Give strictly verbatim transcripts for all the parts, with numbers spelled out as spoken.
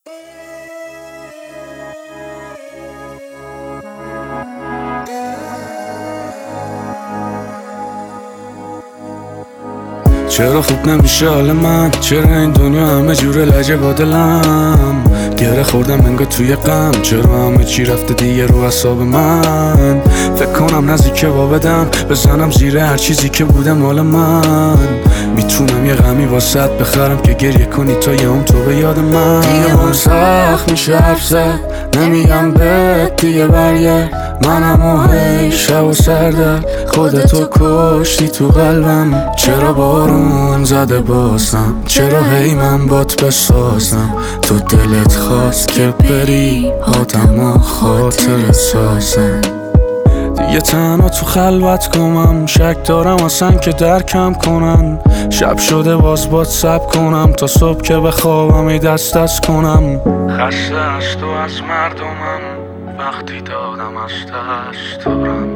چرا خوب نمیشه حال من؟ چرا این دنیا همه جوره لجه با دلم؟ گره خوردم انگار توی غم، چرا همه چی رفته دیگه رو اعصاب من؟ فکر کنم نزدیکه با بدم بزنم زیر هر چیزی که بوده مال من. میتونم یه غمی واسط بخرم که گریه کنی تا یه هم تو به یاد من. دیگه هم سخت میشه حرف زد، نمیگم بهت دیگه برگرد. منم و هی شب و سرده خودتو کشتی تو قلبم. چرا بارون زده بازم؟ چرا هی من بات بسازم؟ تو دلت خواست که بری آدم و خاطر سازم. دیگه تنها تو خلوت کنم، شک دارم اصلا که درکم کنن. شب شده باز باد سب کنم تا صبح که بخوابم ای دست دست کنم. خسته از تو از مردمم وقتی دادم از دست دارم.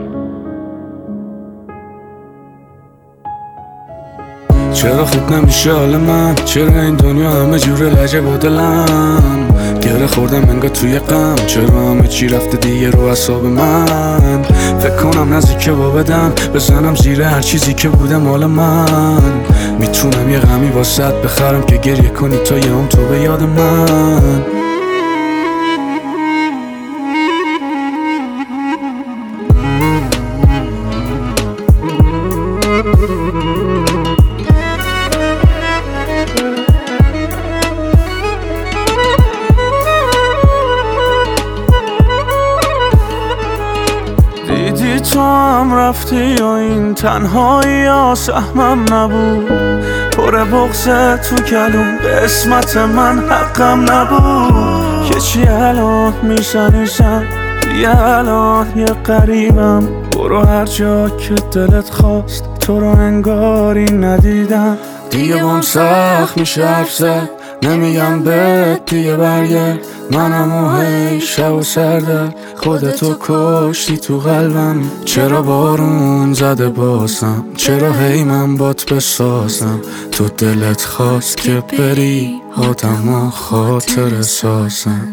چرا خوب نمیشه حال من؟ چرا این دنیا همه جوره لجه با دلم؟ گره خوردم انگار توی غم، چرا همه چی رفته دیگه رو اعصاب من؟ فکر کنم نزدیکه با بدم بزنم زیر هر چیزی که بوده مال من. میتونم یه غمی واسط بخرم که گریه کنی تا یه هم تو به یاد من. دیدی تو هم رفتی و این تنهایی ها سهمم نبود. پر بغضه تو کلون قسمت من حقم نبود. که چی الان میشنیشم دیگه الان یه قریبم. برو هر جا که دلت خواست تو رو انگاری ندیدم. دیگه بام سخت میشه حرف زد، نمیگم بهت دیگه برگرد. منم و هی شب و سرده خودتو کشتی تو قلبم. چرا بارون زده بازم؟ چرا هی من بات بسازم؟ تو دلت خواست که بری آدم و خاطر سازم.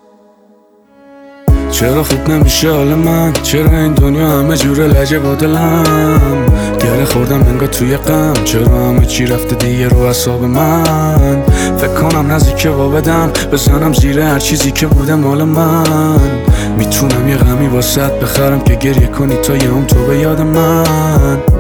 چرا خوب نمیشه حال من؟ چرا این دنیا همه جوره لجه با دلم؟ گره خوردم انگار توی غم، چرا همه چی رفته دیگه رو اعصاب من؟ فکر کنم نزدیکه با بدم بزنم زیر هر چیزی که بوده مال من. میتونم یه غمی واسط بخرم که گریه کنی تا یه هم تو به یاد من.